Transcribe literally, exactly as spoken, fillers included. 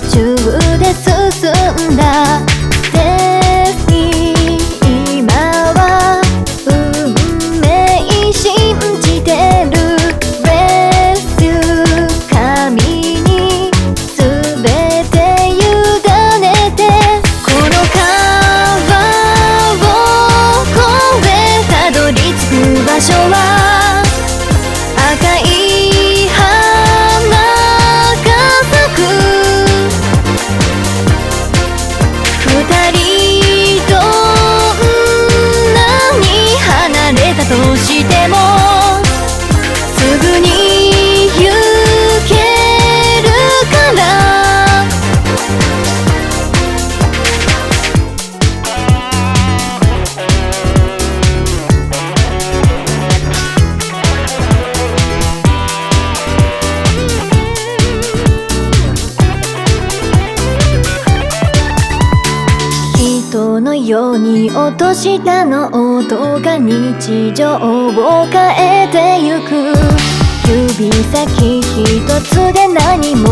中で進んだステージ、今は運命信じてる。レッスュ神に全て委ねて、この川を越えたどり着く場所は赤い花が咲く。二人どんなに離れたとしてもすぐに行けるから。人のように落としたノートが日常を変えてゆく。指先一つで何も